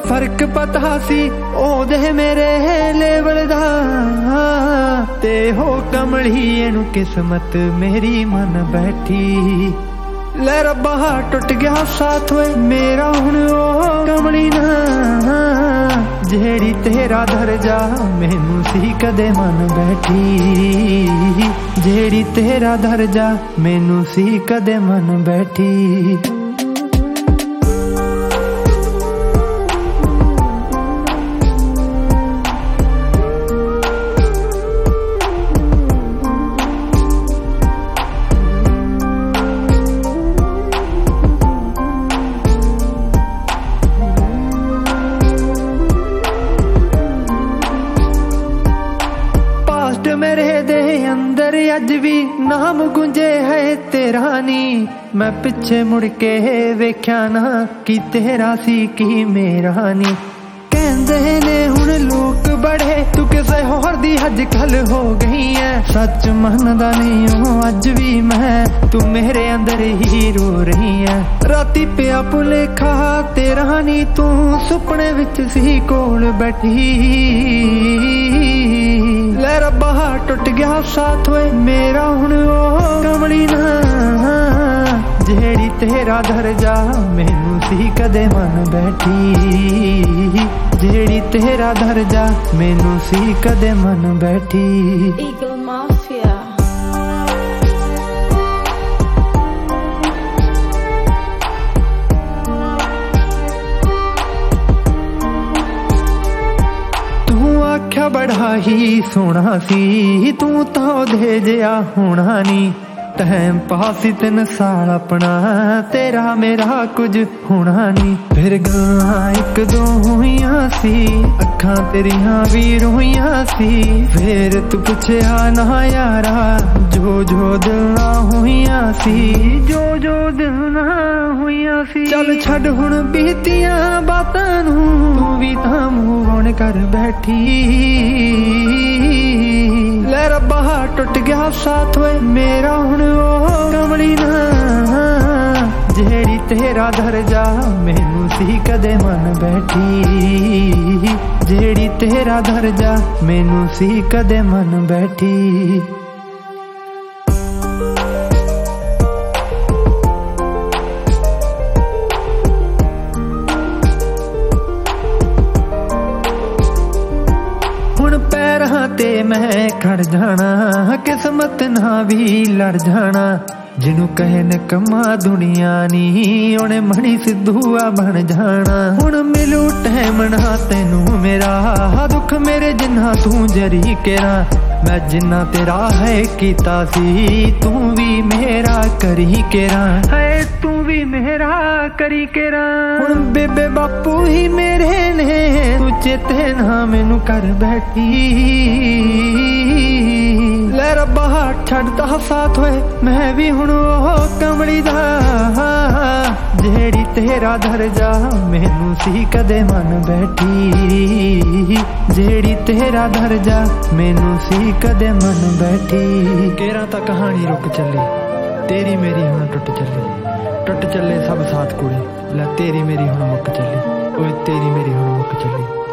फर्क पता सी ओदे मेरे लेवल दा ते हो कमली इनू किस्मत मेरी मन बैठी। ले रब्बा टुट गया साथ होए मेरा हुण ओ कमली ना जेड़ी तेरा दर्जा मैनू सी कदे मन बैठी। जेड़ी तेरा दर्जा मैनू सी कदे मन बैठी। मेरे दे अंदर अज भी नाम गुंजे है तेरा नी। मैं पिछे मुड़ के वेख्या ना कि तेरा सी की मेरा नी। कहंदे ने हुण लोग बड़े तू किसे होर दी अजकल हो गई है। सच मनदा नहीं हो अज भी मैं तू मेरे अंदर ही रो रही है। राती पिया भुलेखा तेरा नी तू सुपने विच सी कोल बैठी। ले रब्बा टुट गया साथ होए मेरा हुण ओ कमली ना जेड़ी तेरा दर्जा मैनू सी कदे मन बैठी। जेड़ी तेरा दर्जा मैनू सी कदे मन बैठी। Eagle Mafia। आख्या बड़ा ही सोना सी तू तो दे जिया होना नी। टाइम पास 3 साल अपना तेरा मेरा कुछ होना नी। फिर गल्लां 1-2 हुईयां सी अखां तेरियां भी रोईयां सी। फिर तू पुछया ना यारा जो जो दिल ना हुईयां सी। जो जो दिल ना हुईयां सी। चल छड़ हुण बीतियां बातां नू तू भी तां मूव ऑन कर बैठी। ले रब्बा टुट गया साथ होए मेरा हुण ओ कमली ना जेड़ी तेरा दर्जा मैनू सी कदे मन बैठी। जेड़ी तेरा दर्जा मैनू सी कदे मन बैठी। ते मैं खड़ जाना किस्मत ना भी लड़ जाना। जिनू कहे नकमा दुनिया नी उन्हें मणि सिद्धूआ बन जाना। हुण मिलू टाइम ना तेनू मेरा दुख मेरे जिन्ना तू जरी केरा। मैं जिन्ना तेरा है कीता सी तू भी मेरा करी केरा। है तू भी मेरा करी केरा। हुण बेबे बापू ही मेरे ने तू चेते ना मैनू कर बैठी। ले रब्बा छड़दा साथ होए मैं भी हुण ओ कमली दा जेड़ी तेरा दर्जा मैनू सी कदे मन बैठी। जेड़ी तेरा दर्जा मैनू सी कदे मन बैठी। केरा तां कहानी रुक चली तेरी मेरी हुण टुट चले सब साथ कुड़े। ला तेरी मेरी हुण मुक चली ओए तेरी मेरी हुण मुक चली।